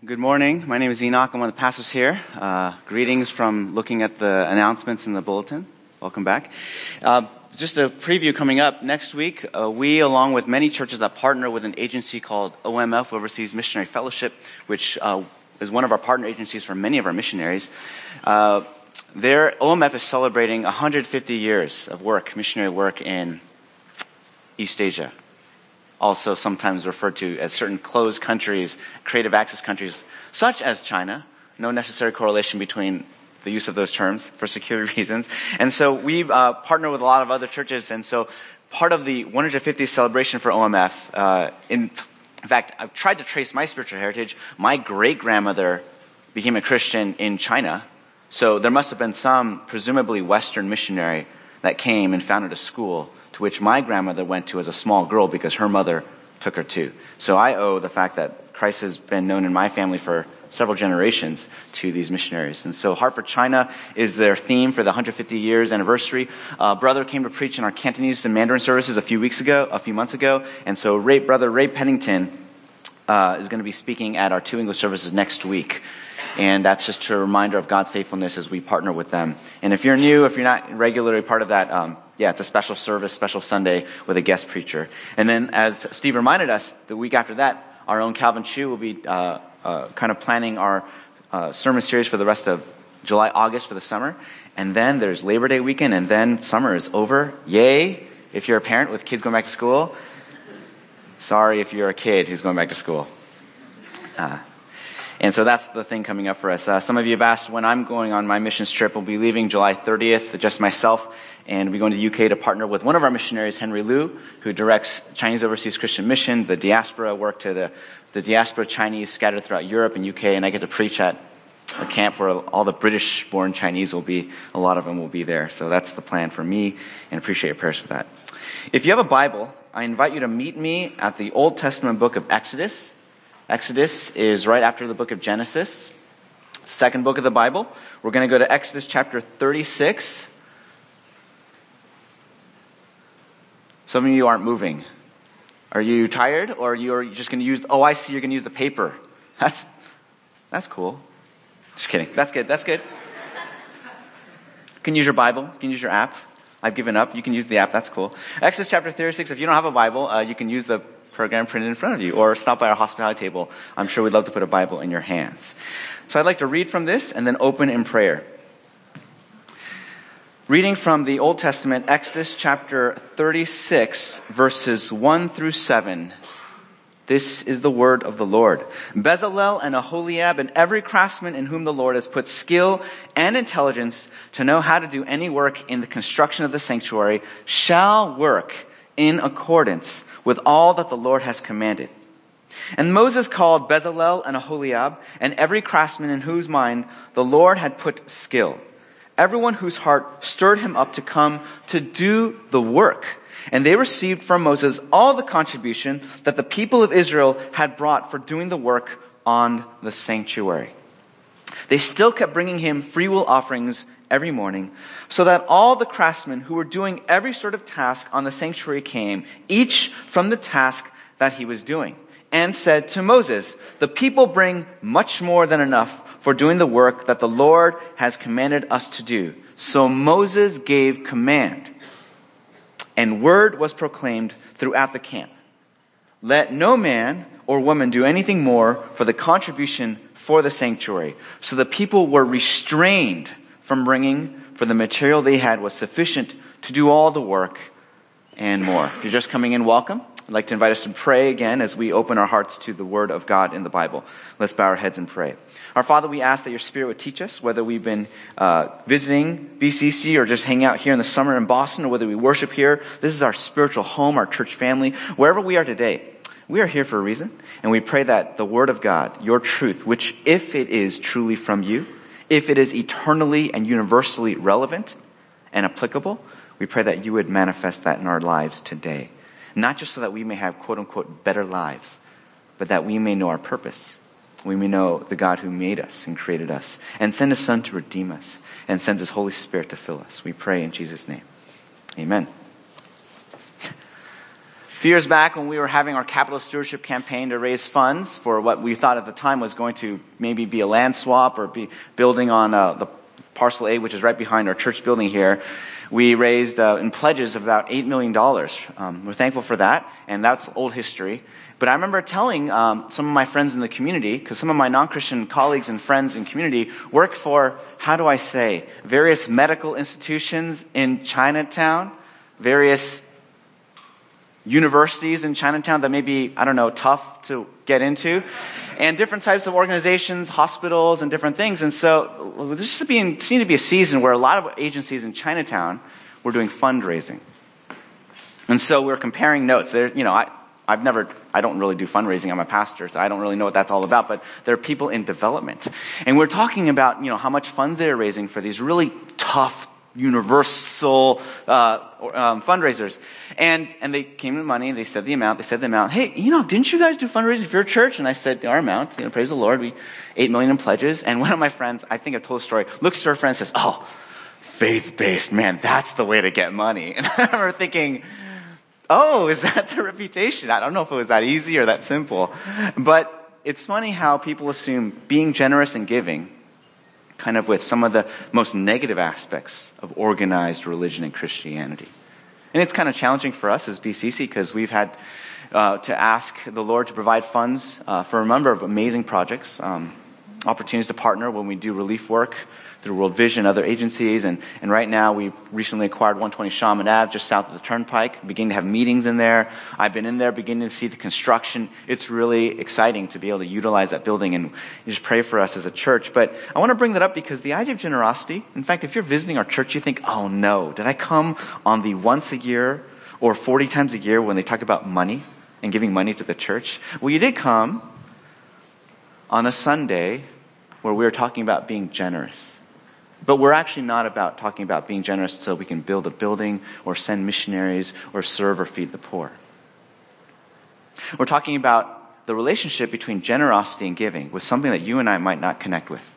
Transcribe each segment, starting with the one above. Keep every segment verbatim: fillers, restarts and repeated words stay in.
Good morning. My name is Enoch. I'm one of the pastors here. Uh, greetings from looking at the announcements in the bulletin. Welcome back. Uh, just a preview coming up. Next week, uh, we, along with many churches that partner with an agency called O M F, Overseas Missionary Fellowship, which uh, is one of our partner agencies for many of our missionaries. Uh, their O M F is celebrating one hundred fifty years of work, missionary work in East Asia. Also sometimes referred to as certain closed countries, creative access countries, such as China. No necessary correlation between the use of those terms for security reasons. And so we uh, partner with a lot of other churches. And so part of the one hundred fiftieth celebration for O M F, uh, in, in fact, I've tried to trace my spiritual heritage. My great-grandmother became a Christian in China. So there must have been some presumably Western missionary that came and founded a school to which my grandmother went to as a small girl because her mother took her to. So I owe the fact that Christ has been known in my family for several generations to these missionaries. And so Heart for China is their theme for the one hundred fifty years anniversary. Uh, brother came to preach in our Cantonese and Mandarin services a few weeks ago, a few months ago. And so Ray, brother Ray Pennington uh, is going to be speaking at our two English services next week. And that's just a reminder of God's faithfulness as we partner with them. And if you're new, if you're not regularly part of that, um, yeah, it's a special service, special Sunday with a guest preacher. And then as Steve reminded us, the week after that, our own Calvin Chu will be uh, uh, kind of planning our uh, sermon series for the rest of July, August for the summer. And then there's Labor Day weekend, and then summer is over. Yay, if you're a parent with kids going back to school. Sorry if you're a kid who's going back to school. Uh, And so that's the thing coming up for us. Uh, some of you have asked when I'm going on my missions trip. We'll be leaving July thirtieth, just myself, and we'll be going to the U K to partner with one of our missionaries, Henry Liu, who directs Chinese Overseas Christian Mission, the diaspora work to the, the diaspora Chinese scattered throughout Europe and U K, and I get to preach at a camp where all the British-born Chinese will be, a lot of them will be there. So that's the plan for me, and appreciate your prayers for that. If you have a Bible, I invite you to meet me at the Old Testament book of Exodus. Exodus is right after the book of Genesis, second book of the Bible. We're going to go to Exodus chapter thirty-six. Some of you aren't moving. Are you tired, or are you just going to use, oh, I see, you're going to use the paper. That's, that's cool. Just kidding. That's good. That's good. You can use your Bible. You can use your app. I've given up. You can use the app. That's cool. Exodus chapter thirty-six. If you don't have a Bible, uh, you can use the program printed in front of you, or stop by our hospitality table. I'm sure we'd love to put a Bible in your hands. So I'd like to read from this and then open in prayer. Reading from the Old Testament, Exodus chapter thirty-six, verses one through seven. This is the word of the Lord. Bezalel and Aholiab and every craftsman in whom the Lord has put skill and intelligence to know how to do any work in the construction of the sanctuary shall work in accordance with all that the Lord has commanded. And Moses called Bezalel and Aholiab and every craftsman in whose mind the Lord had put skill, everyone whose heart stirred him up to come to do the work. And they received from Moses all the contribution that the people of Israel had brought for doing the work on the sanctuary. They still kept bringing him freewill offerings every morning, so that all the craftsmen who were doing every sort of task on the sanctuary came, each from the task that he was doing, and said to Moses, the people bring much more than enough for doing the work that the Lord has commanded us to do. So Moses gave command, and word was proclaimed throughout the camp. Let no man or woman do anything more for the contribution for the sanctuary. So the people were restrained from bringing, for the material they had was sufficient to do all the work and more. If you're just coming in, welcome. I'd like to invite us to pray again as we open our hearts to the Word of God in the Bible. Let's bow our heads and pray. Our Father, we ask that your Spirit would teach us, whether we've been uh, visiting B C C or just hanging out here in the summer in Boston, or whether we worship here. This is our spiritual home, our church family. Wherever we are today, we are here for a reason, and we pray that the Word of God, your truth, which if it is truly from you, if it is eternally and universally relevant and applicable, we pray that you would manifest that in our lives today. Not just so that we may have quote-unquote better lives, but that we may know our purpose. We may know the God who made us and created us and sent his Son to redeem us and sends his Holy Spirit to fill us. We pray in Jesus' name. Amen. A few years back when we were having our capital stewardship campaign to raise funds for what we thought at the time was going to maybe be a land swap or be building on uh, the parcel A, which is right behind our church building here, we raised uh, in pledges of about eight million dollars. Um, we're thankful for that, and that's old history. But I remember telling um, some of my friends in the community, because some of my non-Christian colleagues and friends in community work for, how do I say, various medical institutions in Chinatown, various universities in Chinatown that may be, I don't know, tough to get into, and different types of organizations, hospitals, and different things. And so there just being, seemed to be a season where a lot of agencies in Chinatown were doing fundraising. And so we were comparing notes. There, you know, I, I've never, I don't really do fundraising. I'm a pastor, so I don't really know what that's all about. But there are people in development. And we're talking about, you know, how much funds they're raising for these really tough, universal uh, um, fundraisers. And and they came to money, they said the amount, they said the amount. Hey, you know, didn't you guys do fundraising for your church? And I said, our amount, you know, praise the Lord, we eight million in pledges. And one of my friends, I think I've told a story, looks to her friend and says, oh, faith-based, man, that's the way to get money. And I remember thinking, oh, is that the reputation? I don't know if it was that easy or that simple. But it's funny how people assume being generous and giving kind of with some of the most negative aspects of organized religion and Christianity. And it's kind of challenging for us as B C C because we've had uh, to ask the Lord to provide funds uh, for a number of amazing projects, um, opportunities to partner when we do relief work through World Vision, other agencies, and, and right now we recently acquired one twenty Shaman Ave, just south of the Turnpike, beginning to have meetings in there. I've been in there, beginning to see the construction. It's really exciting to be able to utilize that building, and you just pray for us as a church. But I want to bring that up because the idea of generosity, in fact, if you're visiting our church, you think, oh no, did I come on the once a year or forty times a year when they talk about money and giving money to the church? Well, you did come on a Sunday where we were talking about being generous. But we're actually not about talking about being generous so we can build a building or send missionaries or serve or feed the poor. We're talking about the relationship between generosity and giving with something that you and I might not connect with.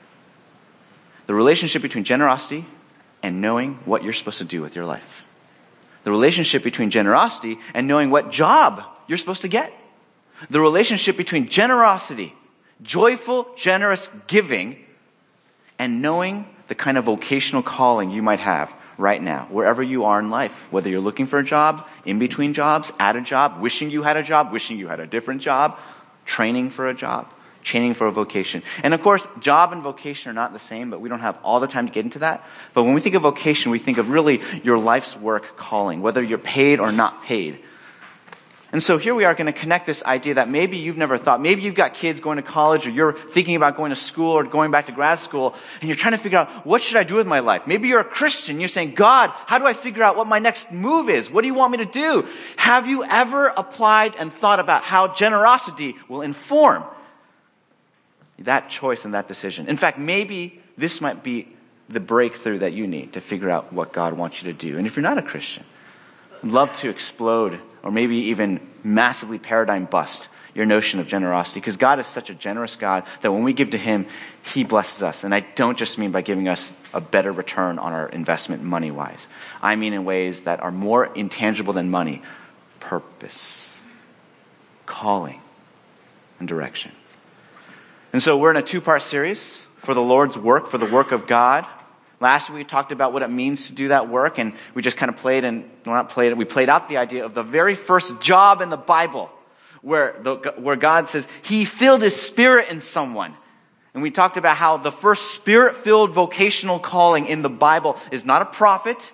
The relationship between generosity and knowing what you're supposed to do with your life. The relationship between generosity and knowing what job you're supposed to get. The relationship between generosity, joyful, generous giving, and knowing the kind of vocational calling you might have right now, wherever you are in life, whether you're looking for a job, in between jobs, at a job, wishing you had a job, wishing you had a different job, training for a job, training for a vocation. And of course, job and vocation are not the same, but we don't have all the time to get into that. But when we think of vocation, we think of really your life's work calling, whether you're paid or not paid. And so here we are going to connect this idea that maybe you've never thought. Maybe you've got kids going to college or you're thinking about going to school or going back to grad school and you're trying to figure out, what should I do with my life? Maybe you're a Christian. You're saying, God, how do I figure out what my next move is? What do you want me to do? Have you ever applied and thought about how generosity will inform that choice and that decision? In fact, maybe this might be the breakthrough that you need to figure out what God wants you to do. And if you're not a Christian, I'd love to explode or maybe even massively paradigm bust your notion of generosity, because God is such a generous God that when we give to Him, He blesses us. And I don't just mean by giving us a better return on our investment money-wise. I mean in ways that are more intangible than money. Purpose, calling, and direction. And so we're in a two-part series for the Lord's work, for the work of God. Last week we talked about what it means to do that work, and we just kind of played and well, not played it. We played out the idea of the very first job in the Bible, where the, where God says He filled His Spirit in someone, and we talked about how the first Spirit-filled vocational calling in the Bible is not a prophet,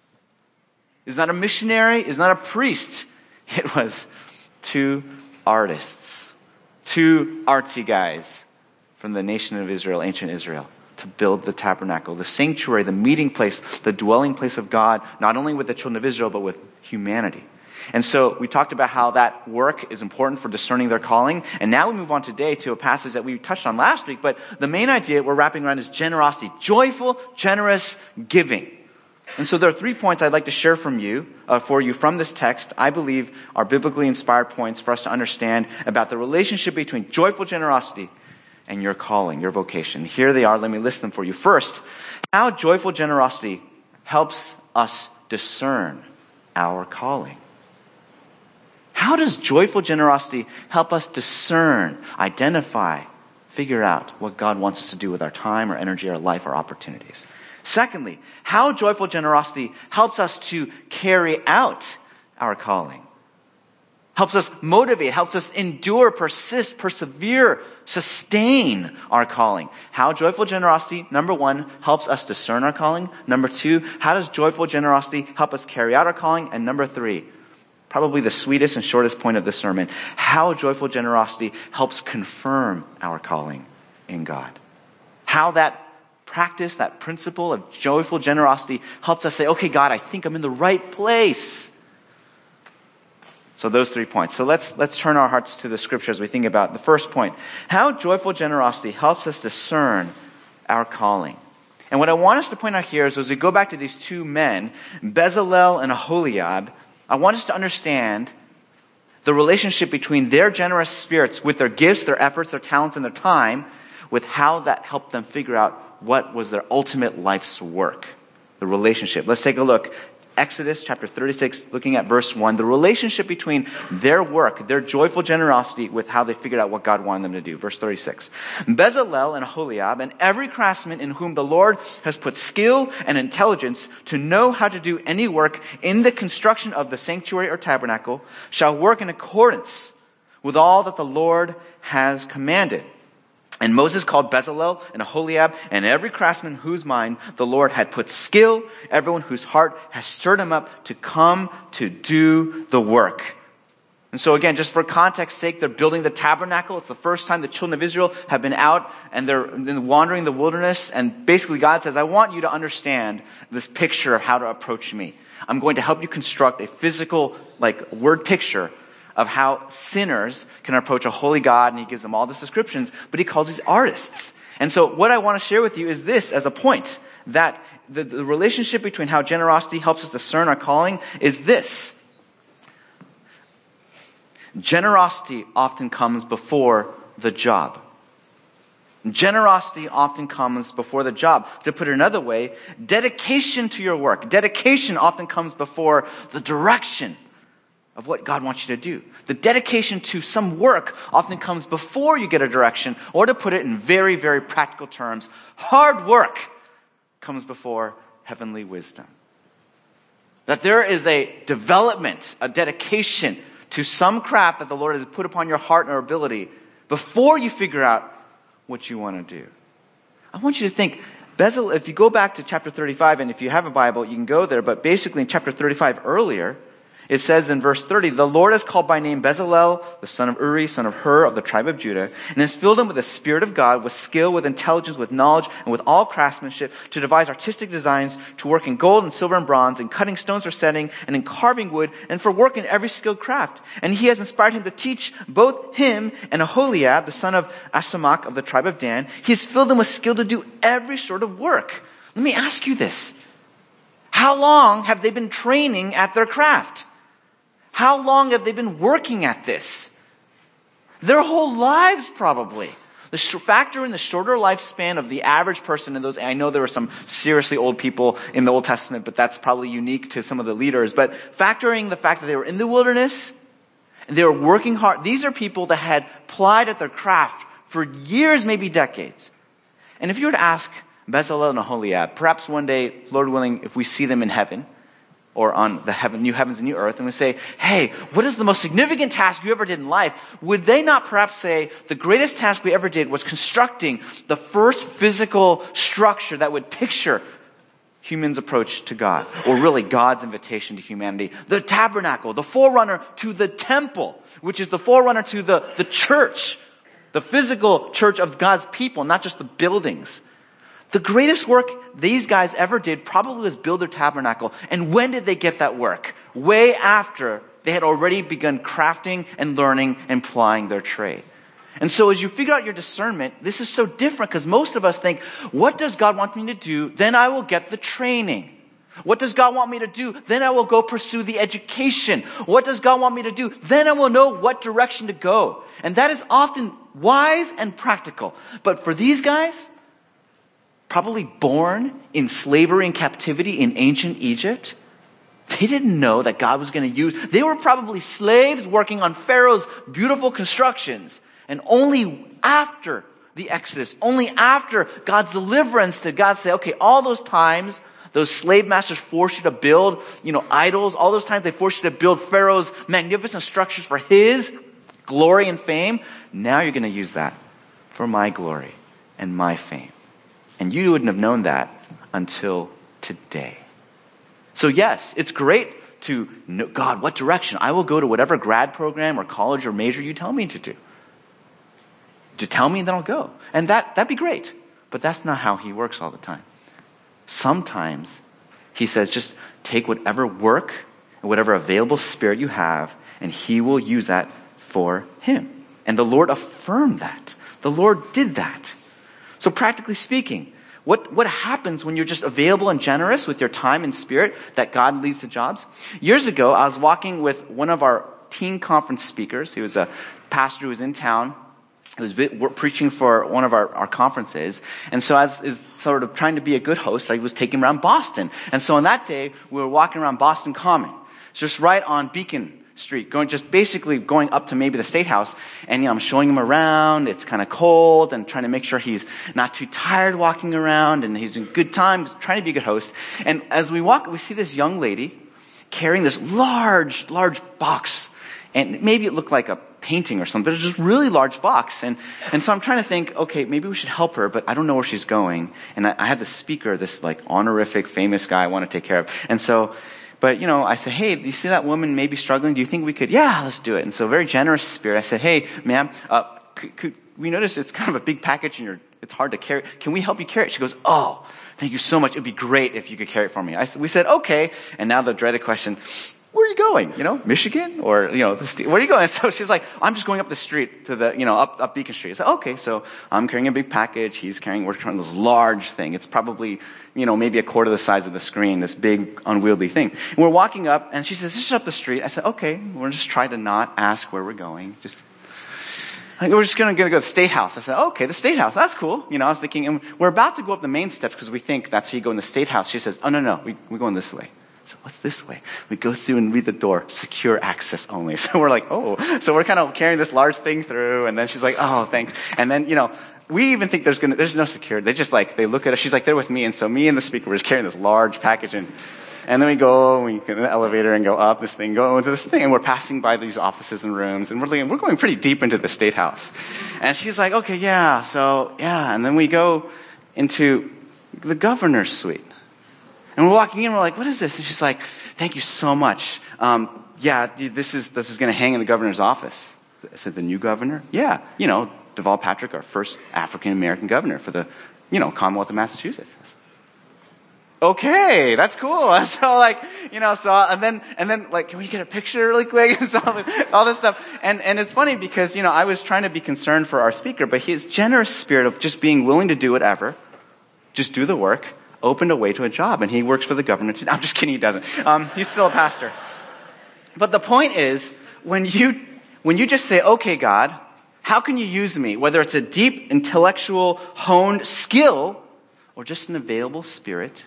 is not a missionary, is not a priest. It was two artists, two artsy guys from the nation of Israel, ancient Israel, to build the tabernacle, the sanctuary, the meeting place, the dwelling place of God, not only with the children of Israel, but with humanity. And so we talked about how that work is important for discerning their calling. And now we move on today to a passage that we touched on last week. But the main idea we're wrapping around is generosity, joyful, generous giving. And so there are three points I'd like to share from you, uh, for you from this text, I believe are biblically inspired points for us to understand about the relationship between joyful generosity and your calling, your vocation. Here they are. Let me list them for you. First, how joyful generosity helps us discern our calling. How does joyful generosity help us discern, identify, figure out what God wants us to do with our time, our energy, our life, our opportunities? Secondly, how joyful generosity helps us to carry out our calling. Helps us motivate, helps us endure, persist, persevere, sustain our calling. How joyful generosity, number one, helps us discern our calling. Number two, how does joyful generosity help us carry out our calling? And number three, probably the sweetest and shortest point of this sermon, how joyful generosity helps confirm our calling in God. How that practice, that principle of joyful generosity helps us say, okay, God, I think I'm in the right place. So those three points. So let's let's turn our hearts to the scripture as we think about the first point. How joyful generosity helps us discern our calling. And what I want us to point out here is as we go back to these two men, Bezalel and Aholiab, I want us to understand the relationship between their generous spirits with their gifts, their efforts, their talents, and their time, with how that helped them figure out what was their ultimate life's work. The relationship. Let's take a look. Exodus chapter thirty-six, looking at verse one, the relationship between their work, their joyful generosity with how they figured out what God wanted them to do. Verse thirty-six, Bezalel and Aholiab and every craftsman in whom the Lord has put skill and intelligence to know how to do any work in the construction of the sanctuary or tabernacle shall work in accordance with all that the Lord has commanded. And Moses called Bezalel and Aholiab and every craftsman whose mind the Lord had put skill, everyone whose heart has stirred him up to come to do the work. And so again, just for context sake, they're building the tabernacle. It's the first time the children of Israel have been out and they're wandering the wilderness. And basically God says, I want you to understand this picture of how to approach me. I'm going to help you construct a physical, like, word picture of how sinners can approach a holy God, and he gives them all these descriptions, but he calls these artists. And so what I want to share with you is this as a point, that the, the relationship between how generosity helps us discern our calling is this. Generosity often comes before the job. Generosity often comes before the job. To put it another way, dedication to your work. Dedication often comes before the direction of what God wants you to do. The dedication to some work often comes before you get a direction, or to put it in very, very practical terms, hard work comes before heavenly wisdom. That there is a development, a dedication to some craft that the Lord has put upon your heart and ability before you figure out what you want to do. I want you to think, Bezalel, if you go back to chapter thirty-five, and if you have a Bible, you can go there, but basically in chapter thirty-five earlier, it says in verse thirty, the Lord has called by name Bezalel, the son of Uri, son of Hur, of the tribe of Judah, and has filled him with the Spirit of God, with skill, with intelligence, with knowledge, and with all craftsmanship, to devise artistic designs, to work in gold and silver and bronze, in cutting stones for setting, and in carving wood, and for work in every skilled craft. And he has inspired him to teach both him and Aholiab, the son of Asamach, of the tribe of Dan. He has filled him with skill to do every sort of work. Let me ask you this. How long have they been training at their craft? How long have they been working at this? Their whole lives, probably. The sh- factor in the shorter lifespan of the average person in those, I know there were some seriously old people in the Old Testament, but that's probably unique to some of the leaders. But factoring the fact that they were in the wilderness, and they were working hard. These are people that had plied at their craft for years, maybe decades. And if you were to ask Bezalel and Aholiab, perhaps one day, Lord willing, if we see them in heaven, or on the heaven, new heavens and new earth, and we say, hey, what is the most significant task you ever did in life? Would they not perhaps say, the greatest task we ever did was constructing the first physical structure that would picture humans' approach to God, or really God's invitation to humanity? The tabernacle, the forerunner to the temple, which is the forerunner to the, the church, the physical church of God's people, not just the buildings. The greatest work these guys ever did probably was build their tabernacle. And when did they get that work? Way after they had already begun crafting and learning and plying their trade. And so as you figure out your discernment, this is so different because most of us think, what does God want me to do? Then I will get the training. What does God want me to do? Then I will go pursue the education. What does God want me to do? Then I will know what direction to go. And that is often wise and practical. But for these guys, probably born in slavery and captivity in ancient Egypt, They didn't know that God was going to use, they were probably slaves working on Pharaoh's beautiful constructions. And only after the Exodus, only after God's deliverance did God say, okay, all those times those slave masters forced you to build, you know, idols, all those times they forced you to build Pharaoh's magnificent structures for his glory and fame. Now you're going to use that for my glory and my fame. And you wouldn't have known that until today. So yes, it's great to know, God, what direction? I will go to whatever grad program or college or major you tell me to do. To tell me, then I'll go. And that, that'd be great. But that's not how he works all the time. Sometimes he says, just take whatever work and whatever available spirit you have, and he will use that for him. And the Lord affirmed that. The Lord did that. So practically speaking, What, what happens when you're just available and generous with your time and spirit that God leads to jobs? Years ago, I was walking with one of our teen conference speakers. He was a pastor who was in town. He was preaching for one of our, our conferences. And so as is sort of trying to be a good host, I was taking around Boston. And so on that day, we were walking around Boston Common. It's just right on Beacon Street, going just basically going up to maybe the State House, and you know, I'm showing him around. It's kind of cold, and trying to make sure he's not too tired walking around, and he's in good time, trying to be a good host. And as we walk, we see this young lady carrying this large, large box, and maybe it looked like a painting or something, but it's just a really large box. And and so I'm trying to think, okay, maybe we should help her, but I don't know where she's going. And I, I had the speaker, this like honorific, famous guy I want to take care of, and so. But, you know, I said, hey, do you see that woman maybe struggling? Do you think we could? Yeah, let's do it. And so very generous spirit. I said, hey, ma'am, uh, could, could we notice it's kind of a big package and you're, it's hard to carry. Can we help you carry it? She goes, oh, thank you so much. It'd be great if you could carry it for me. I, we said, okay. And now the dreaded question, where are you going? You know, Michigan? Or, you know, the st- where are you going? And so she's like, I'm just going up the street to the, you know, up, up Beacon Street. I said, okay, so I'm carrying a big package. He's carrying, we're carrying this large thing. It's probably, you know, maybe a quarter the size of the screen, this big, unwieldy thing. And we're walking up, and she says, this is up the street. I said, okay, we're just trying to not ask where we're going. Just, like, we're just going to go to the State House. I said, okay, the State House, that's cool. You know, I was thinking, and we're about to go up the main steps because we think that's how you go in the State House. She says, oh, no, no, we, we're going this way. So what's this way? We go through and read the door, secure access only. So we're like, oh, so we're kind of carrying this large thing through, and then she's like, oh, thanks. And then, you know, we even think there's gonna, there's no security. They just like, they look at us. She's like, they're with me. And so me and the speaker were just carrying this large package, and, and then we go, we get in the elevator and go up this thing, go into this thing, and we're passing by these offices and rooms, and we're like, we're going pretty deep into the State House. And she's like, okay, yeah, so, yeah. And then we go into the governor's suite. And we're walking in, we're like, what is this? And she's like, thank you so much. Um, yeah, this is, this is going to hang in the governor's office. I said, the new governor? Yeah, you know, Deval Patrick, our first African-American governor for the, you know, Commonwealth of Massachusetts. Okay, that's cool. So like, you know, so, and then, and then like, can we get a picture really quick? And so, all this stuff. And, and it's funny because, you know, I was trying to be concerned for our speaker, but his generous spirit of just being willing to do whatever, just do the work, opened a way to a job, and he works for the government today. I'm just kidding, he doesn't. Um, he's still a pastor. But the point is, when you, when you just say, okay, God, how can you use me? Whether it's a deep, intellectual, honed skill, or just an available spirit,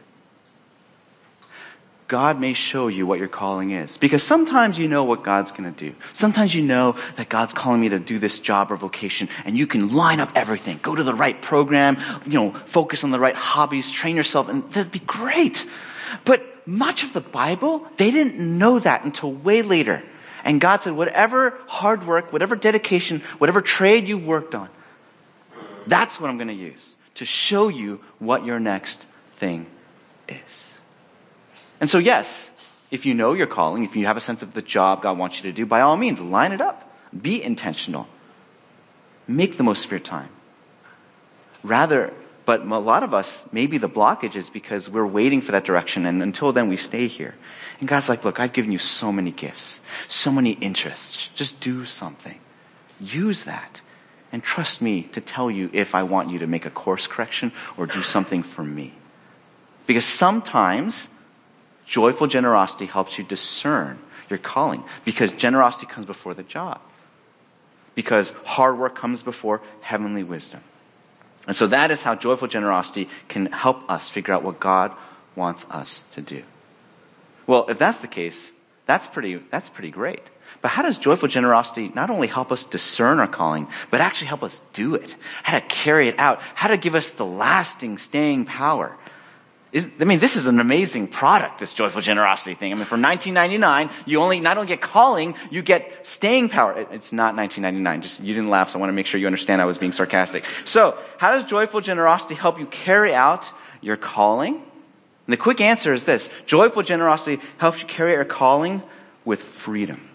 God may show you what your calling is. Because sometimes you know what God's going to do. Sometimes you know that God's calling me to do this job or vocation, and you can line up everything. Go to the right program, you know, focus on the right hobbies, train yourself, and that'd be great. But much of the Bible, they didn't know that until way later. And God said, whatever hard work, whatever dedication, whatever trade you've worked on, that's what I'm going to use to show you what your next thing is. And so, yes, if you know your calling, if you have a sense of the job God wants you to do, by all means, line it up. Be intentional. Make the most of your time. Rather, but a lot of us, maybe the blockage is because we're waiting for that direction, and until then we stay here. And God's like, look, I've given you so many gifts, so many interests. Just do something. Use that. And trust me to tell you if I want you to make a course correction or do something for me. Because sometimes joyful generosity helps you discern your calling, because generosity comes before the job. Because hard work comes before heavenly wisdom. And so that is how joyful generosity can help us figure out what God wants us to do. Well, if that's the case, that's pretty, that's pretty great. But how does joyful generosity not only help us discern our calling, but actually help us do it? How to carry it out? How to give us the lasting, staying power? Is, I mean, this is an amazing product, this joyful generosity thing. I mean, for nineteen ninety-nine, you only not only get calling, you get staying power. It, it's not nineteen ninety-nine. Just you didn't laugh, so I want to make sure you understand I was being sarcastic. So, how does joyful generosity help you carry out your calling? And the quick answer is this: joyful generosity helps you carry out your calling with freedom.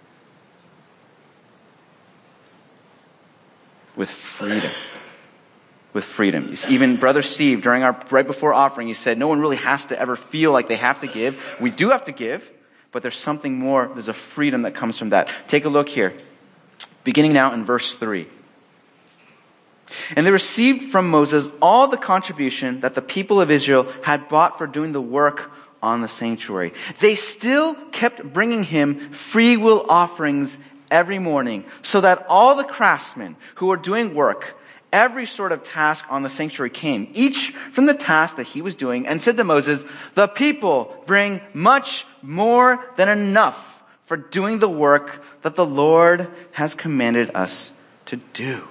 With freedom. With freedom. Even Brother Steve, during our, right before offering, he said, no one really has to ever feel like they have to give. We do have to give, but there's something more. There's a freedom that comes from that. Take a look here. Beginning now in verse three. And they received from Moses all the contribution that the people of Israel had brought for doing the work on the sanctuary. They still kept bringing him free will offerings every morning, so that all the craftsmen who were doing work, every sort of task on the sanctuary came, each from the task that he was doing, and said to Moses, the people bring much more than enough for doing the work that the Lord has commanded us to do.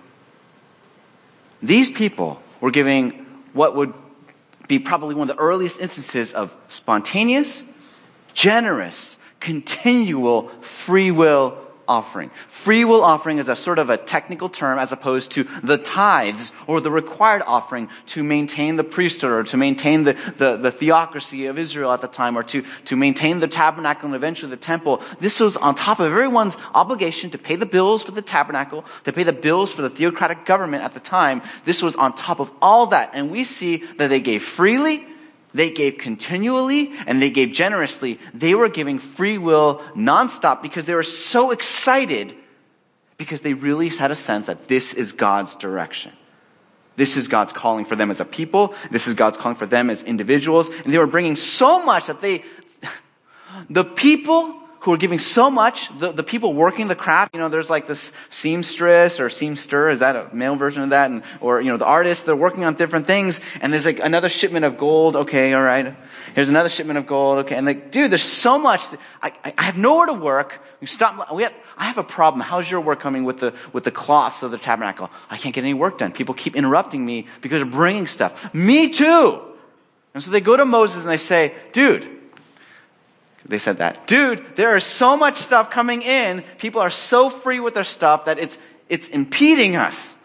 These people were giving what would be probably one of the earliest instances of spontaneous, generous, continual free will offering. Free will offering is a sort of a technical term as opposed to the tithes or the required offering to maintain the priesthood or to maintain the, the, the theocracy of Israel at the time, or to, to maintain the tabernacle and eventually the temple. This was on top of everyone's obligation to pay the bills for the tabernacle, to pay the bills for the theocratic government at the time. This was on top of all that. And we see that they gave freely, they gave continually, and they gave generously. They were giving free will nonstop because they were so excited, because they really had a sense that this is God's direction. This is God's calling for them as a people. This is God's calling for them as individuals. And they were bringing so much that they, the people who are giving so much, the, the people working the craft, you know, there's like this seamstress or seamster, is that a male version of that? And, or, you know, the artists, they're working on different things, and there's like another shipment of gold, okay, all right. Here's another shipment of gold, okay. And like, dude, there's so much, that I, I have nowhere to work. We stop, we have, I have a problem. How's your work coming with the, with the cloths of the tabernacle? I can't get any work done. People keep interrupting me because they're bringing stuff. Me too! And so they go to Moses and they say, dude, They said that. Dude, there is so much stuff coming in. People are so free with their stuff that it's it's impeding us.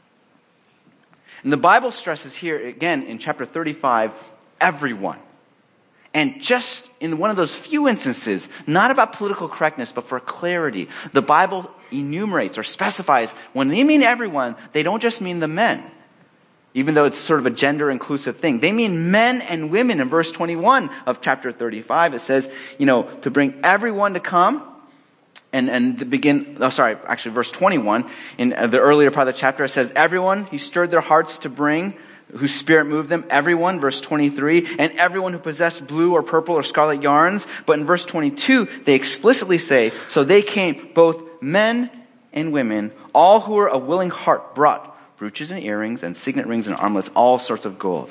And the Bible stresses here, again, in chapter thirty-five, everyone. And just in one of those few instances, not about political correctness, but for clarity, the Bible enumerates or specifies when they mean everyone, they don't just mean the men. Even though it's sort of a gender-inclusive thing. They mean men and women. In verse twenty-one of chapter thirty-five, it says, you know, to bring everyone to come. And, and to begin, oh, sorry, actually verse twenty-one, in the earlier part of the chapter, it says, everyone, he stirred their hearts to bring, whose spirit moved them. Everyone, verse twenty-three, and everyone who possessed blue or purple or scarlet yarns. But in verse twenty-two, they explicitly say, so they came, both men and women, all who were a willing heart brought brooches and earrings and signet rings and armlets, all sorts of gold.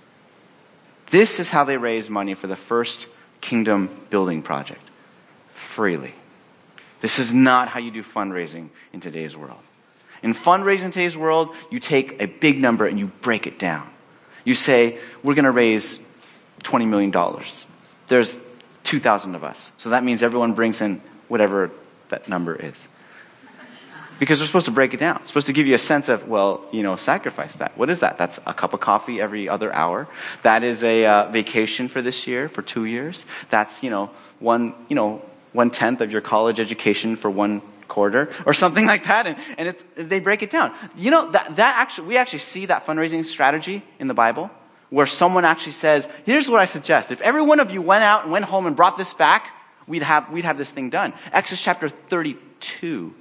This is how they raised money for the first kingdom building project. Freely. This is not how you do fundraising in today's world. In fundraising in today's world, you take a big number and you break it down. You say, we're going to raise twenty million dollars. There's two thousand of us. So that means everyone brings in whatever that number is. Because they're supposed to break it down. It's supposed to give you a sense of, well, you know, sacrifice that. What is that? That's a cup of coffee every other hour. That is a uh, vacation for this year, for two years. That's, you know, one, you know, one-tenth of your college education for one quarter, or something like that. And, and it's, they break it down. You know, that, that actually, we actually see that fundraising strategy in the Bible, where someone actually says, here's what I suggest. If every one of you went out and went home and brought this back, we'd have, we'd have this thing done. Exodus chapter thirty-two.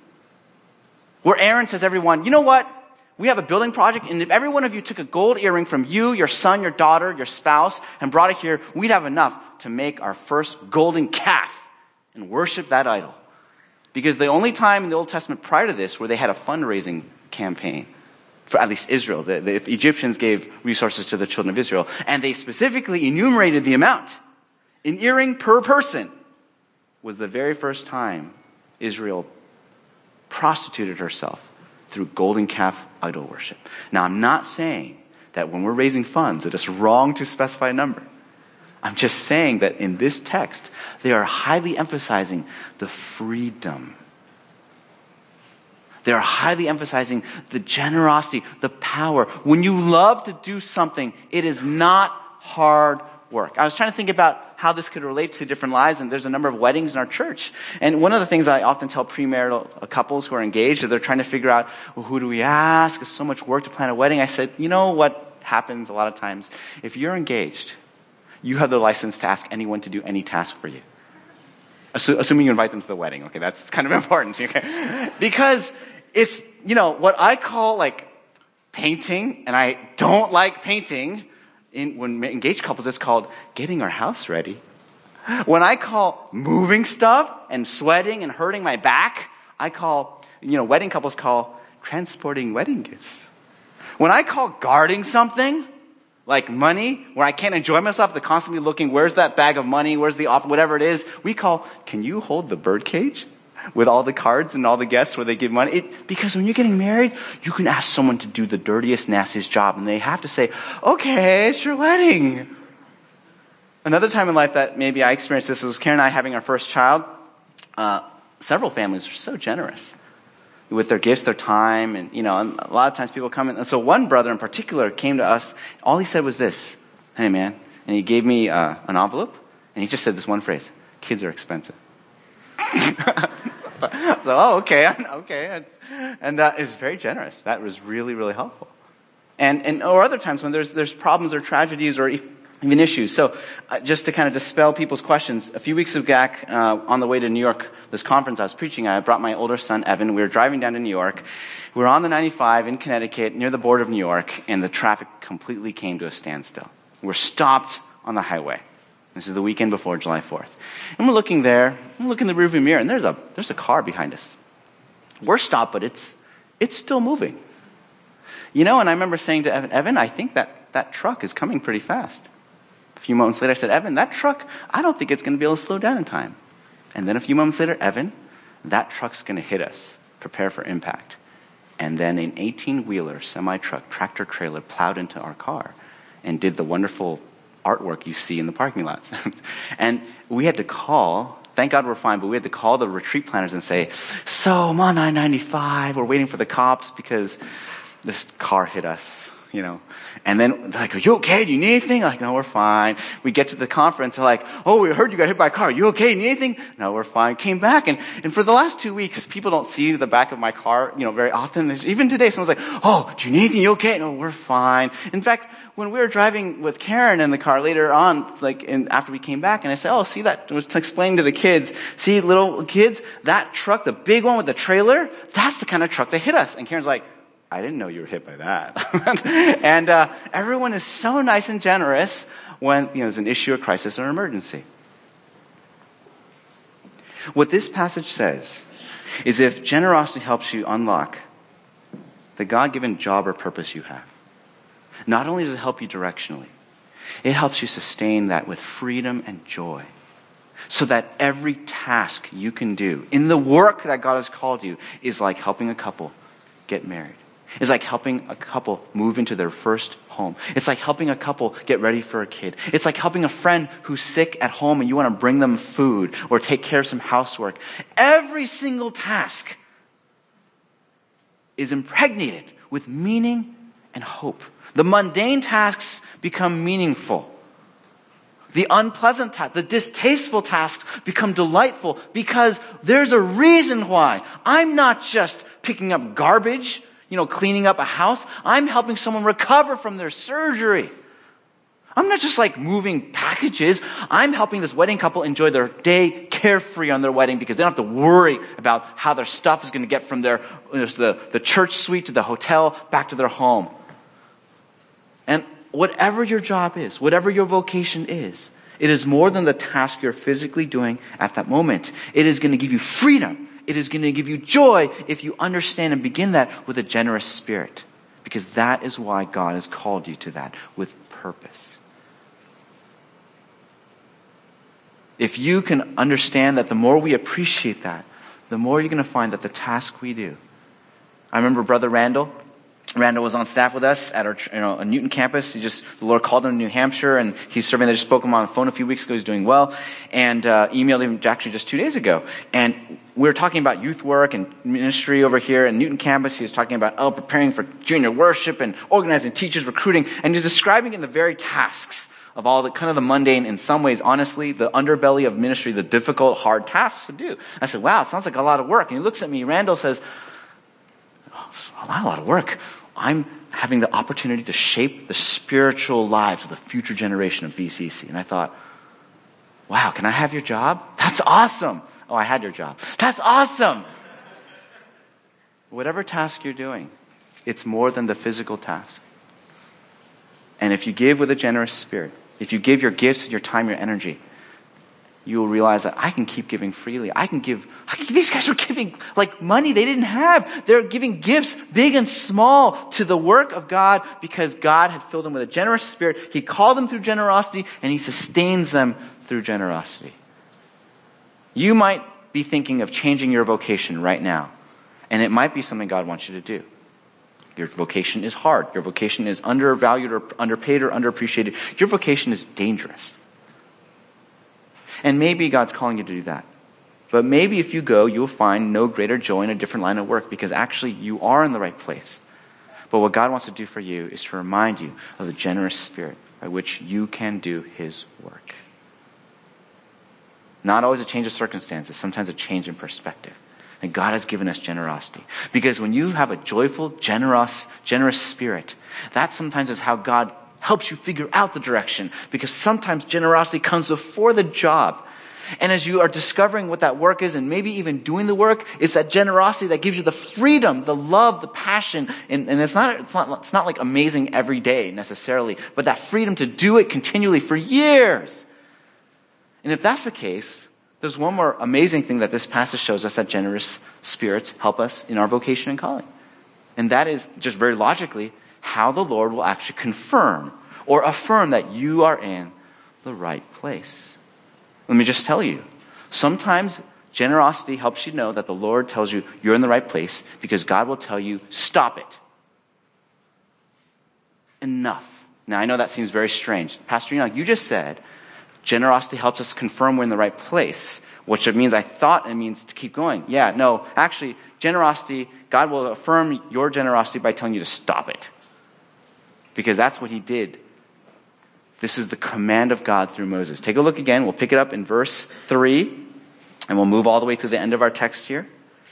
Where Aaron says, everyone, you know what? We have a building project, and if every one of you took a gold earring from you, your son, your daughter, your spouse, and brought it here, we'd have enough to make our first golden calf and worship that idol. Because the only time in the Old Testament prior to this where they had a fundraising campaign, for at least Israel, the, the Egyptians gave resources to the children of Israel, and they specifically enumerated the amount. An earring per person was the very first time Israel prostituted herself through golden calf idol worship. Now, I'm not saying that when we're raising funds, that it's wrong to specify a number. I'm just saying that in this text, they are highly emphasizing the freedom. They are highly emphasizing the generosity, the power. When you love to do something, it is not hard work. I was trying to think about how this could relate to different lives, and there's a number of weddings in our church. And one of the things I often tell premarital couples who are engaged is they're trying to figure out, well, who do we ask? It's so much work to plan a wedding. I said, you know what happens a lot of times? If you're engaged, you have the license to ask anyone to do any task for you. Assu- assuming you invite them to the wedding. Okay, that's kind of important. Okay? Because it's, you know, what I call like painting, and I don't like painting, in, when engaged couples, it's called getting our house ready. When I call moving stuff and sweating and hurting my back, I call, you know, wedding couples call transporting wedding gifts. When I call guarding something, like money, where I can't enjoy myself, they're constantly looking, where's that bag of money, where's the offer, whatever it is, we call, can you hold the bird cage with all the cards and all the guests where they give money? It, because when you're getting married, you can ask someone to do the dirtiest, nastiest job, and they have to say, okay, it's your wedding. Another time in life that maybe I experienced this was Karen and I having our first child. Uh, several families are so generous with their gifts, their time, and, you know, and a lot of times people come in. And so one brother in particular came to us. All he said was this, hey, man. And he gave me uh, an envelope, and he just said this one phrase, kids are expensive. so, oh, okay, okay. And that uh, is very generous. That was really, really helpful. And, and or other times when there's, there's problems or tragedies or even issues. So uh, just to kind of dispel people's questions, a few weeks back uh, on the way to New York, this conference I was preaching at, I brought my older son, Evan. We were driving down to New York. We were on the ninety-five in Connecticut near the border of New York, and the traffic completely came to a standstill. We're stopped on the highway. This is the weekend before July fourth. And we're looking there, we look in the rearview mirror, and there's a, there's a car behind us. We're stopped, but it's, it's still moving. You know, and I remember saying to Evan, Evan, I think that, that truck is coming pretty fast. A few moments later, I said, Evan, that truck, I don't think it's going to be able to slow down in time. And then a few moments later, Evan, that truck's going to hit us. Prepare for impact. And then an eighteen-wheeler semi-truck, tractor-trailer, plowed into our car and did the wonderful artwork you see in the parking lots. And we had to call, thank God we're fine, but we had to call the retreat planners and say, so I'm on I ninety-five, we're waiting for the cops because this car hit us. You know, and then they're like, are you okay? Do you need anything? Like, no, we're fine. We get to the conference. They're like, oh, we heard you got hit by a car. Are you okay? Need anything? No, we're fine. Came back. And, and for the last two weeks, people don't see the back of my car, you know, very often. There's, even today, someone's like, oh, do you need anything? You okay? No, we're fine. In fact, when we were driving with Karen in the car later on, like in, after we came back, and I said, oh, see that? I was explaining to the kids, see little kids, that truck, the big one with the trailer, that's the kind of truck that hit us. And Karen's like, I didn't know you were hit by that. and uh, everyone is so nice and generous when, you know, there's an issue, a crisis, or an emergency. What this passage says is if generosity helps you unlock the God-given job or purpose you have, not only does it help you directionally, it helps you sustain that with freedom and joy. So that every task you can do in the work that God has called you is like helping a couple get married. It's like helping a couple move into their first home. It's like helping a couple get ready for a kid. It's like helping a friend who's sick at home and you want to bring them food or take care of some housework. Every single task is impregnated with meaning and hope. The mundane tasks become meaningful. The unpleasant tasks, the distasteful tasks become delightful because there's a reason why. I'm not just picking up garbage, you know, cleaning up a house. I'm helping someone recover from their surgery. I'm not just like moving packages. I'm helping this wedding couple enjoy their day carefree on their wedding because they don't have to worry about how their stuff is going to get from their, you know, the, the church suite to the hotel back to their home. And whatever your job is, whatever your vocation is, it is more than the task you're physically doing at that moment. It is going to give you freedom. It is going to give you joy if you understand and begin that with a generous spirit. Because that is why God has called you to that, with purpose. If you can understand that the more we appreciate that, the more you're going to find that the task we do. I remember Brother Randall. Randall was on staff with us at our, you know, Newton campus. He just, the Lord called him to New Hampshire, and he's serving there. Just spoke him on the phone a few weeks ago. He's doing well, and uh, emailed him actually just two days ago. And we were talking about youth work and ministry over here in Newton campus. He was talking about oh, preparing for junior worship and organizing teachers, recruiting, and he's describing in the very tasks of all the kind of the mundane, in some ways, honestly, the underbelly of ministry, the difficult, hard tasks to do. I said, "Wow, it sounds like a lot of work." And he looks at me. Randall says, "Oh, it's a lot, a lot of work. I'm having the opportunity to shape the spiritual lives of the future generation of B C C." And I thought, wow, can I have your job? That's awesome. Oh, I had your job. That's awesome. Whatever task you're doing, it's more than the physical task. And if you give with a generous spirit, if you give your gifts, your time, your energy, you will realize that I can keep giving freely. I can give, I can, these guys are giving like money they didn't have. They're giving gifts, big and small, to the work of God because God had filled them with a generous spirit. He called them through generosity, and He sustains them through generosity. You might be thinking of changing your vocation right now, and it might be something God wants you to do. Your vocation is hard. Your vocation is undervalued or underpaid or underappreciated. Your vocation is dangerous. And maybe God's calling you to do that. But maybe if you go, you'll find no greater joy in a different line of work because actually you are in the right place. But what God wants to do for you is to remind you of the generous spirit by which you can do His work. Not always a change of circumstances, sometimes a change in perspective. And God has given us generosity. Because when you have a joyful, generous, generous spirit, that sometimes is how God helps you figure out the direction, because sometimes generosity comes before the job. And as you are discovering what that work is and maybe even doing the work, it's that generosity that gives you the freedom, the love, the passion. And, and it's not, it's not, it's not like amazing every day necessarily, but that freedom to do it continually for years. And if that's the case, there's one more amazing thing that this passage shows us, that generous spirits help us in our vocation and calling. And that is just very logically how the Lord will actually confirm or affirm that you are in the right place. Let me just tell you, sometimes generosity helps you know that the Lord tells you you're in the right place because God will tell you, stop it. Enough. Now, I know that seems very strange. Pastor Enoch, you just said generosity helps us confirm we're in the right place, which means I thought it means to keep going. Yeah, no, actually, generosity, God will affirm your generosity by telling you to stop it. Because that's what He did. This is the command of God through Moses. Take a look again. We'll pick it up in verse three, and we'll move all the way through the end of our text here.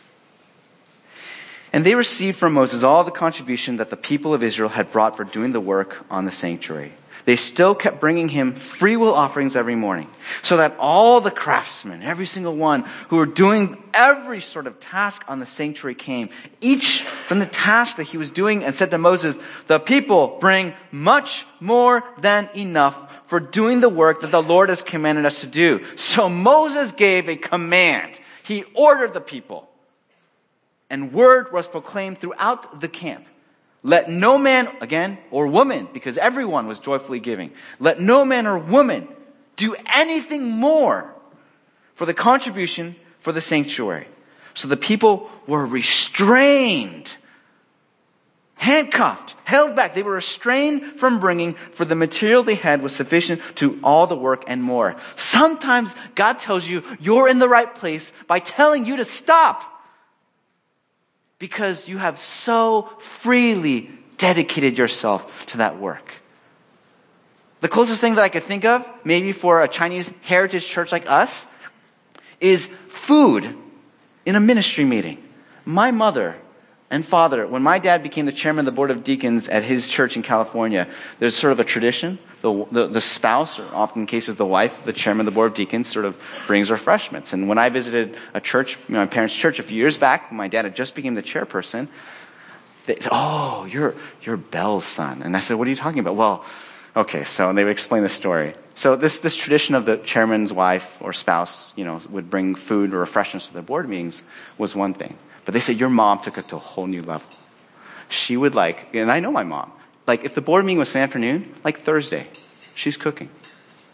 And they received from Moses all the contribution that the people of Israel had brought for doing the work on the sanctuary. They still kept bringing him free will offerings every morning, so that all the craftsmen, every single one who were doing every sort of task on the sanctuary came, each from the task that he was doing, and said to Moses, the people bring much more than enough for doing the work that the Lord has commanded us to do. So Moses gave a command. He ordered the people, and word was proclaimed throughout the camp. Let no man, again, or woman, because everyone was joyfully giving, let no man or woman do anything more for the contribution for the sanctuary. So the people were restrained, handcuffed, held back. They were restrained from bringing, for the material they had was sufficient to all the work and more. Sometimes God tells you you're in the right place by telling you to stop, because you have so freely dedicated yourself to that work. The closest thing that I could think of, maybe for a Chinese heritage church like us, is food in a ministry meeting. My mother and father, when my dad became the chairman of the board of deacons at his church in California, there's sort of a tradition. The, the, the spouse, or often in cases the wife, the chairman of the board of deacons, sort of brings refreshments. And when I visited a church, my parents' church a few years back, when my dad had just become the chairperson, they said, oh, you're, you're Bell's son. And I said, what are you talking about? Well, okay, so they would explain the story. So this, this tradition of the chairman's wife or spouse, you know, would bring food or refreshments to the board meetings was one thing. But they said your mom took it to a whole new level. She would like, and I know my mom, like if the board meeting was Saturday afternoon, like Thursday, she's cooking.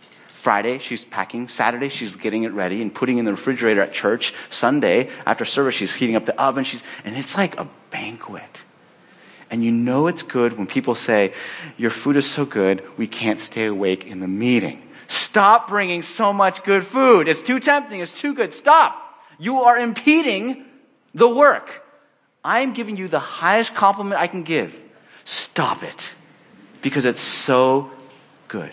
Friday, she's packing. Saturday, she's getting it ready and putting it in the refrigerator at church. Sunday, after service, she's heating up the oven. She's, and it's like a banquet. And you know it's good when people say, your food is so good, we can't stay awake in the meeting. Stop bringing so much good food. It's too tempting. It's too good. Stop. You are impeding the work. I'm giving you the highest compliment I can give. Stop it. Because it's so good.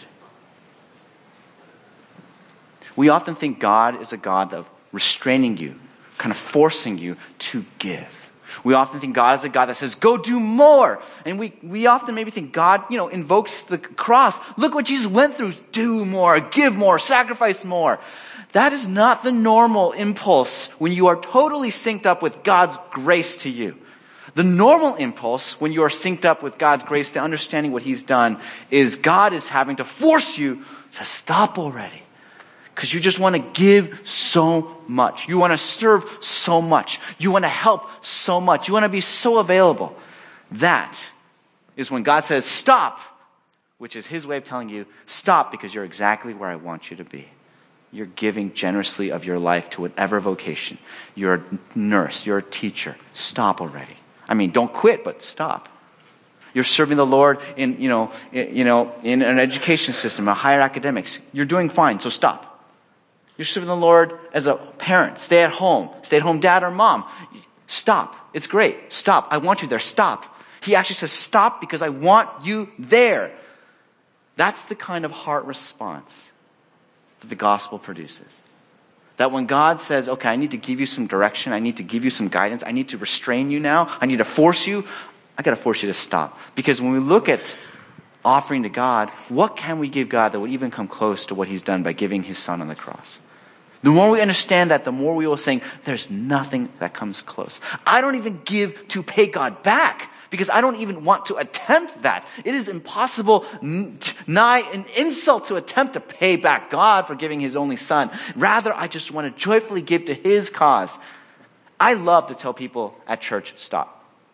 We often think God is a God of restraining you, kind of forcing you to give. We often think God is a God that says, go do more. And we, we often maybe think God, you know, invokes the cross. Look what Jesus went through. Do more, give more, sacrifice more. That is not the normal impulse when you are totally synced up with God's grace to you. The normal impulse when you are synced up with God's grace to understanding what He's done is God is having to force you to stop already. Because you just want to give so much. You want to serve so much. You want to help so much. You want to be so available. That is when God says, stop, which is His way of telling you, stop because you're exactly where I want you to be. You're giving generously of your life to whatever vocation. You're a nurse. You're a teacher. Stop already. I mean, don't quit, but stop. You're serving the Lord in, you know, in, you know, in an education system, a higher academics. You're doing fine, so stop. You're serving the Lord as a parent. Stay at home. Stay at home dad or mom. Stop. It's great. Stop. I want you there. Stop. He actually says stop because I want you there. That's the kind of heart response that the gospel produces. That when God says, okay, I need to give you some direction. I need to give you some guidance. I need to restrain you now. I need to force you. I got to force you to stop. Because when we look at offering to God, what can we give God that would even come close to what He's done by giving His Son on the cross? The more we understand that, the more we will sing, there's nothing that comes close. I don't even give to pay God back because I don't even want to attempt that. It is impossible, nigh an insult to attempt to pay back God for giving His only Son. Rather, I just want to joyfully give to His cause. I love to tell people at church, stop.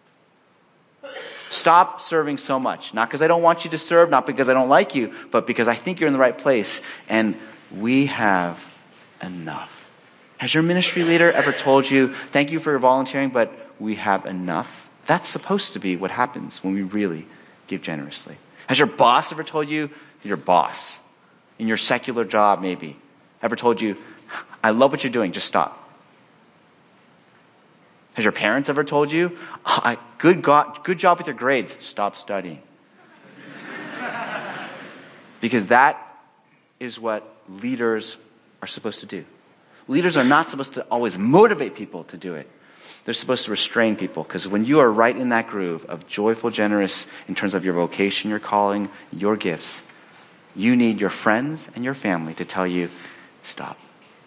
Stop serving so much. Not because I don't want you to serve, not because I don't like you, but because I think you're in the right place. And we have enough. Has your ministry leader ever told you, thank you for your volunteering, but we have enough? That's supposed to be what happens when we really give generously. Has your boss ever told you, your boss, in your secular job maybe, ever told you, I love what you're doing, just stop? Has your parents ever told you, oh, I, good, God, good job with your grades, stop studying? Because that is what leaders are supposed to do. Leaders are not supposed to always motivate people to do it. They're supposed to restrain people, because when you are right in that groove of joyful, generous in terms of your vocation, your calling, your gifts, you need your friends and your family to tell you, stop.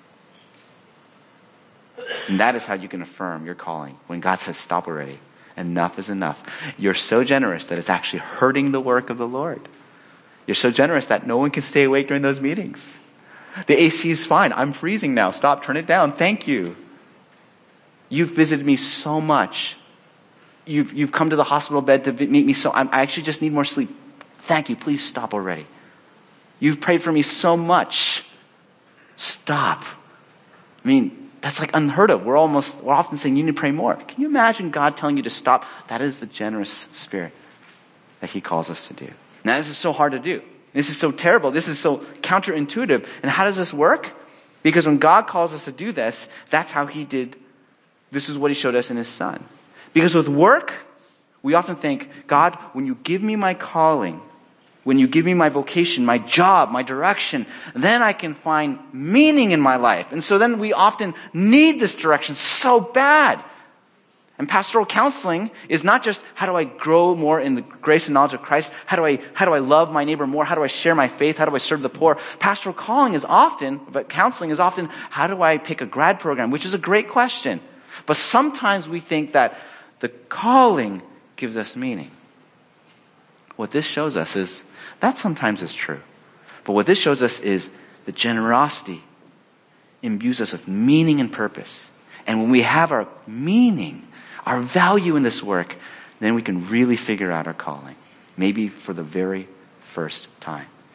And that is how you can affirm your calling. When God says, stop already. Enough is enough. You're so generous that it's actually hurting the work of the Lord. You're so generous that no one can stay awake during those meetings. The A C is fine. I'm freezing now. Stop. Turn it down. Thank you. You've visited me so much. You've, you've come to the hospital bed to meet me so I'm, I actually just need more sleep. Thank you. Please stop already. You've prayed for me so much. Stop. I mean, that's like unheard of. We're almost, we're often saying you need to pray more. Can you imagine God telling you to stop? That is the generous spirit that He calls us to do. Now, this is so hard to do. This is so terrible. This is so counterintuitive. And how does this work? Because when God calls us to do this, that's how He did. This is what He showed us in His Son. Because with work, we often think, God, when you give me my calling, when you give me my vocation, my job, my direction, then I can find meaning in my life. And so then we often need this direction so bad. And pastoral counseling is not just how do I grow more in the grace and knowledge of Christ? How do I, how do I love my neighbor more? How do I share my faith? How do I serve the poor? Pastoral calling is often, but counseling is often, how do I pick a grad program? Which is a great question. But sometimes we think that the calling gives us meaning. What this shows us is that sometimes is true. But what this shows us is the generosity imbues us with meaning and purpose. And when we have our meaning, our value in this work, then we can really figure out our calling. Maybe for the very first time.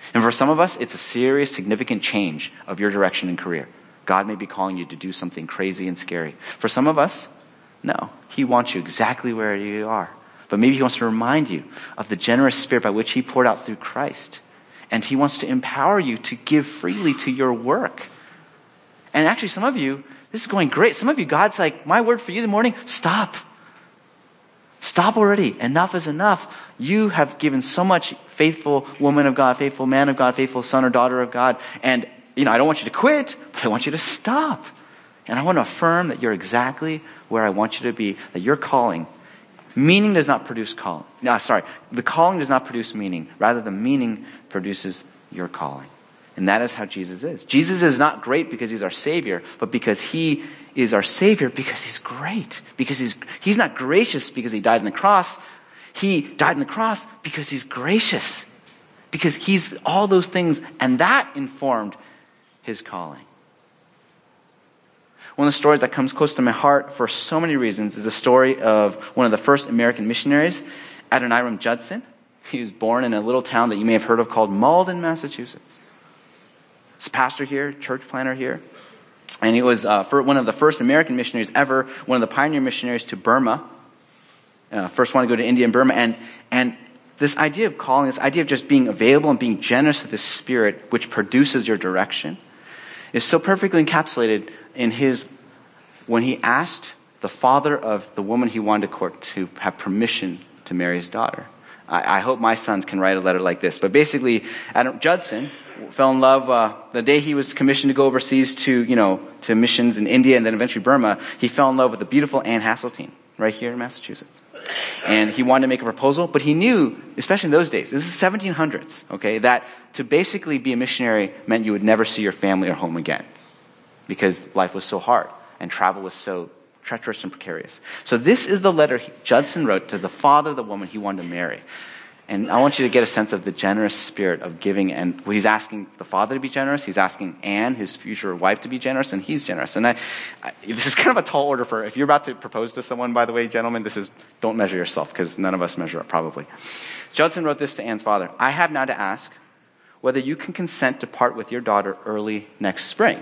And for some of us, it's a serious, significant change of your direction and career. God may be calling you to do something crazy and scary. For some of us, no. He wants you exactly where you are. But maybe he wants to remind you of the generous spirit by which he poured out through Christ. And he wants to empower you to give freely to your work. And actually, some of you, this is going great. Some of you, God's like, my word for you this morning, stop. Stop already. Enough is enough. You have given so much, faithful woman of God, faithful man of God, faithful son or daughter of God. And, you know, I don't want you to quit, but I want you to stop. And I want to affirm that you're exactly where I want you to be, that your calling, meaning does not produce calling. No, sorry. The calling does not produce meaning. Rather, the meaning produces your calling. And that is how Jesus is. Jesus is not great because he's our Savior, but because he is our Savior because he's great. Because he's, he's not gracious because he died on the cross. He died on the cross because he's gracious. Because he's all those things, and that informed his calling. One of the stories that comes close to my heart for so many reasons is the story of one of the first American missionaries, Adoniram Judson. He was born in a little town that you may have heard of called Malden, Massachusetts. He's a pastor here, church planter here. And he was uh, for one of the first American missionaries ever, one of the pioneer missionaries to Burma. Uh, first one to go to India and Burma. And, and this idea of calling, this idea of just being available and being generous with the Spirit, which produces your direction, is so perfectly encapsulated in his, when he asked the father of the woman he wanted to court to have permission to marry his daughter. I, I hope my sons can write a letter like this. But basically, Adam Judson fell in love uh, the day he was commissioned to go overseas to, you know, to missions in India and then eventually Burma. He fell in love with the beautiful Anne Hasseltine right here in Massachusetts. And he wanted to make a proposal, but he knew, especially in those days, this is seventeen hundreds, okay, that to basically be a missionary meant you would never see your family or home again because life was so hard and travel was so treacherous and precarious. So this is the letter he, Judson wrote to the father of the woman he wanted to marry. And I want you to get a sense of the generous spirit of giving. And he's asking the father to be generous. He's asking Anne, his future wife, to be generous. And he's generous. And I, I, this is kind of a tall order for, if you're about to propose to someone, by the way, gentlemen, this is, don't measure yourself because none of us measure up probably. Judson wrote this to Anne's father. I have now to ask whether you can consent to part with your daughter early next spring,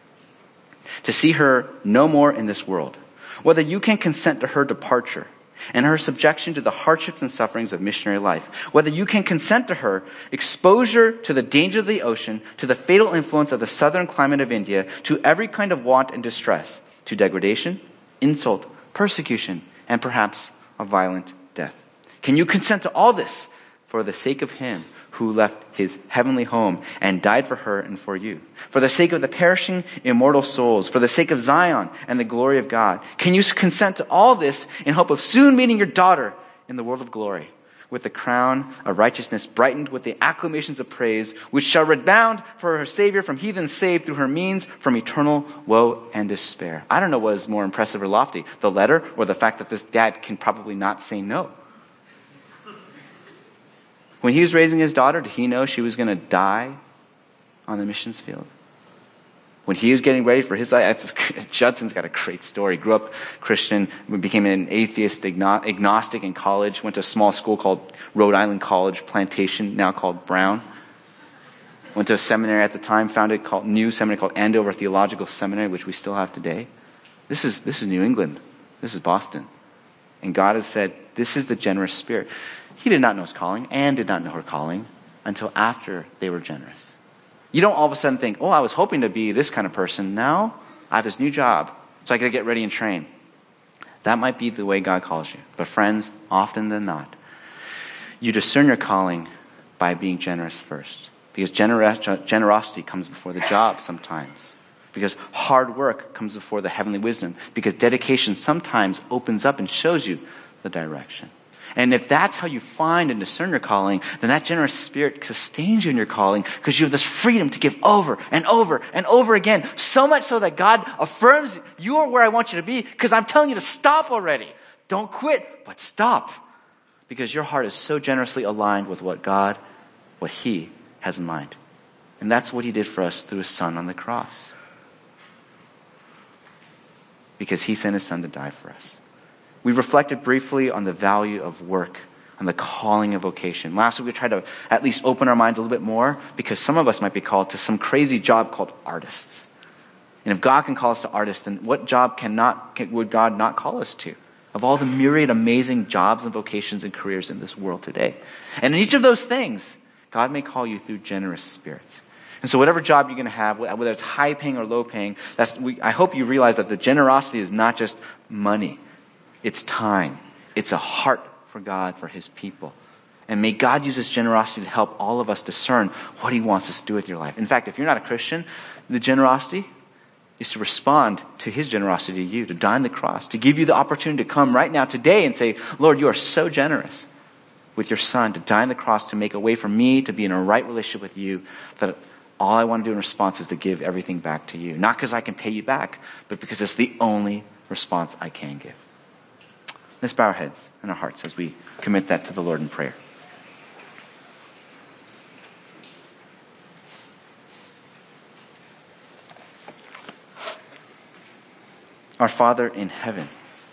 to see her no more in this world. Whether you can consent to her departure and her subjection to the hardships and sufferings of missionary life. Whether you can consent to her exposure to the danger of the ocean, to the fatal influence of the southern climate of India, to every kind of want and distress, to degradation, insult, persecution, and perhaps a violent death. Can you consent to all this for the sake of him who left his heavenly home and died for her and for you? For the sake of the perishing immortal souls, for the sake of Zion and the glory of God. Can you consent to all this in hope of soon meeting your daughter in the world of glory, with the crown of righteousness brightened with the acclamations of praise, which shall redound for her Savior from heathens saved through her means from eternal woe and despair? I don't know what is more impressive or lofty, the letter or the fact that this dad can probably not say no. When he was raising his daughter, did he know she was going to die on the missions field? When he was getting ready for his life, Judson's got a great story. He grew up Christian, became an atheist, agnostic in college, went to a small school called Rhode Island College Plantation, now called Brown. Went to a seminary at the time, founded called new seminary called Andover Theological Seminary, which we still have today. This is this is New England. This is Boston. And God has said, this is the generous spirit. He did not know his calling. Anne did not know her calling until after they were generous. You don't all of a sudden think, oh, I was hoping to be this kind of person. Now I have this new job, so I got to get ready and train. That might be the way God calls you. But friends, often than not, you discern your calling by being generous first. Because gener- generosity comes before the job sometimes. Because hard work comes before the heavenly wisdom. Because dedication sometimes opens up and shows you the direction. And if that's how you find and discern your calling, then that generous spirit sustains you in your calling because you have this freedom to give over and over and over again. So much so that God affirms, you are where I want you to be because I'm telling you to stop already. Don't quit, but stop. Because your heart is so generously aligned with what God, what He has in mind. And that's what He did for us through His Son on the cross. Because He sent His Son to die for us. We reflected briefly on the value of work on the calling of vocation. Last week we tried to at least open our minds a little bit more because some of us might be called to some crazy job called artists. And if God can call us to artists, then what job cannot, can, would God not call us to? Of all the myriad amazing jobs and vocations and careers in this world today. And in each of those things, God may call you through generous spirits. And so whatever job you're going to have, whether it's high paying or low paying, that's, we, I hope you realize that the generosity is not just money. It's time. It's a heart for God, for his people. And may God use this generosity to help all of us discern what he wants us to do with your life. In fact, if you're not a Christian, the generosity is to respond to his generosity to you, to die on the cross, to give you the opportunity to come right now today and say, Lord, you are so generous with your son to die on the cross, to make a way for me to be in a right relationship with you, that all I want to do in response is to give everything back to you. Not because I can pay you back, but because it's the only response I can give. Let's bow our heads and our hearts as we commit that to the Lord in prayer. Our Father in heaven,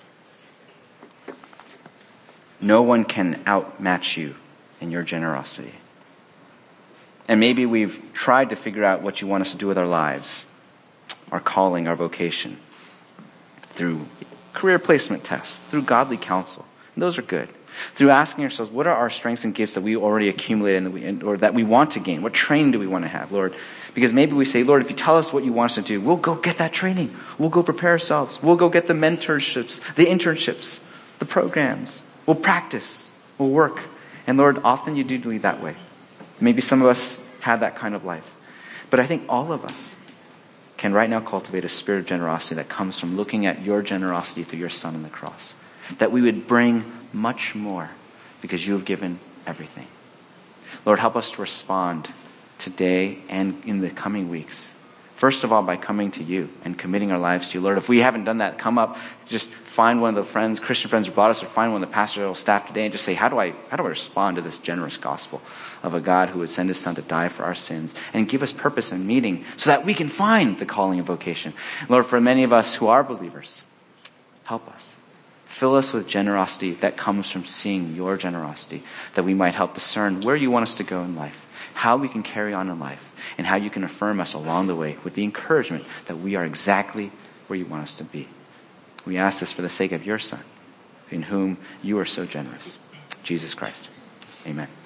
no one can outmatch you in your generosity. And maybe we've tried to figure out what you want us to do with our lives, our calling, our vocation, through career placement tests, through godly counsel. And those are good. Through asking ourselves, what are our strengths and gifts that we already accumulated and that we, or that we want to gain? What training do we want to have, Lord? Because maybe we say, Lord, if you tell us what you want us to do, we'll go get that training. We'll go prepare ourselves. We'll go get the mentorships, the internships, the programs. We'll practice. We'll work. And Lord, often you do lead that way. Maybe some of us have that kind of life. But I think all of us can right now cultivate a spirit of generosity that comes from looking at your generosity through your son on the cross. That we would bring much more because you have given everything. Lord, help us to respond today and in the coming weeks. First of all, by coming to you and committing our lives to you. Lord, if we haven't done that, come up, just find one of the friends, Christian friends who brought us, or find one of the pastoral staff today and just say, how do I, how do I respond to this generous gospel of a God who would send his son to die for our sins and give us purpose and meaning so that we can find the calling and vocation. Lord, for many of us who are believers, help us. Fill us with generosity that comes from seeing your generosity, that we might help discern where you want us to go in life, how we can carry on in life, and how you can affirm us along the way with the encouragement that we are exactly where you want us to be. We ask this for the sake of your Son, in whom you are so generous, Jesus Christ. Amen.